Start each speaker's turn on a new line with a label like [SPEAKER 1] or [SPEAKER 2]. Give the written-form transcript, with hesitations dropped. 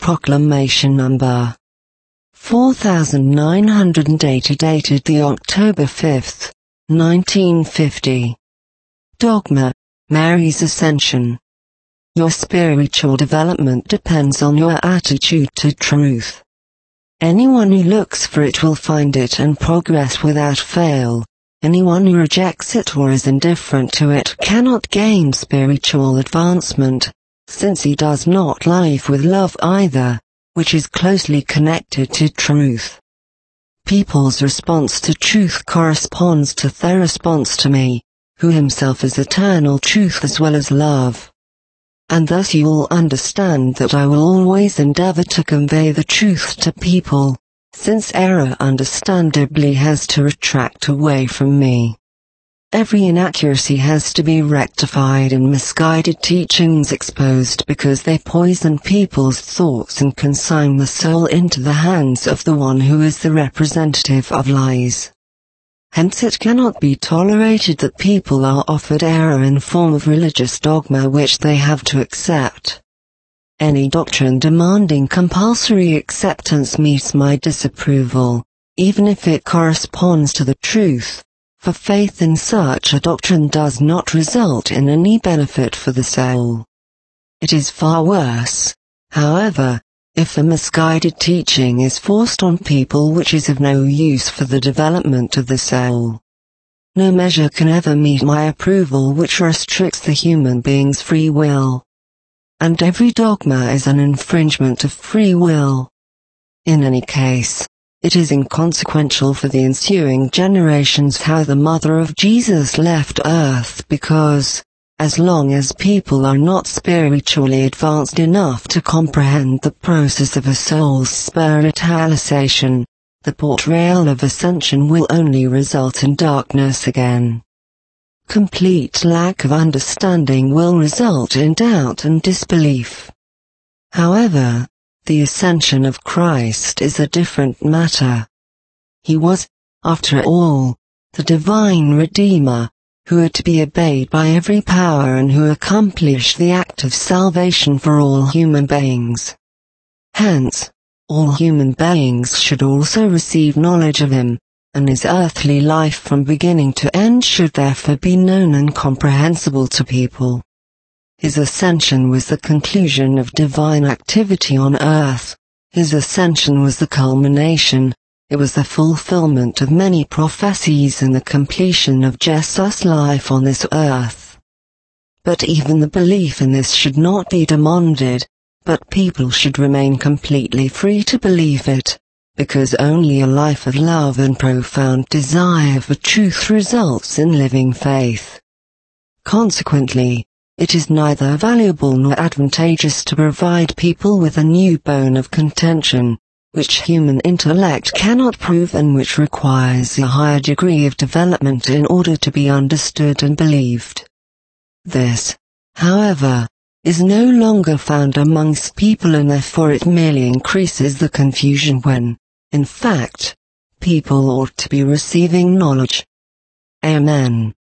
[SPEAKER 1] Proclamation Number 4980 dated the October 5th, 1950. Dogma: Mary's Ascension. Your spiritual development depends on your attitude to truth. Anyone who looks for it will find it and progress without fail. Anyone who rejects it or is indifferent to it cannot gain spiritual advancement, since he does not live with love either, which is closely connected to truth. People's response to truth corresponds to their response to me, who himself is eternal truth as well as love. And thus you will understand that I will always endeavor to convey the truth to people, since error understandably has to retract away from me. Every inaccuracy has to be rectified and misguided teachings exposed because they poison people's thoughts and consign the soul into the hands of the one who is the representative of lies. Hence it cannot be tolerated that people are offered error in form of religious dogma which they have to accept. Any doctrine demanding compulsory acceptance meets my disapproval, even if it corresponds to the truth, for faith in such a doctrine does not result in any benefit for the soul. It is far worse, however, if a misguided teaching is forced on people which is of no use for the development of the soul. No measure can ever meet my approval which restricts the human being's free will. And every dogma is an infringement of free will. In any case, it is inconsequential for the ensuing generations how the mother of Jesus left earth because, as long as people are not spiritually advanced enough to comprehend the process of a soul's spiritualization, the portrayal of ascension will only result in darkness again. Complete lack of understanding will result in doubt and disbelief. However, the ascension of Christ is a different matter. He was, after all, the divine Redeemer, who are to be obeyed by every power and who accomplished the act of salvation for all human beings. Hence, all human beings should also receive knowledge of him, and his earthly life from beginning to end should therefore be known and comprehensible to people. His ascension was the conclusion of divine activity on earth. His ascension was the culmination. It was the fulfillment of many prophecies and the completion of Jesus' life on this earth. But even the belief in this should not be demanded, but people should remain completely free to believe it, because only a life of love and profound desire for truth results in living faith. Consequently, it is neither valuable nor advantageous to provide people with a new bone of contention, which human intellect cannot prove and which requires a higher degree of development in order to be understood and believed. This, however, is no longer found amongst people and therefore it merely increases the confusion when, in fact, people ought to be receiving knowledge. Amen.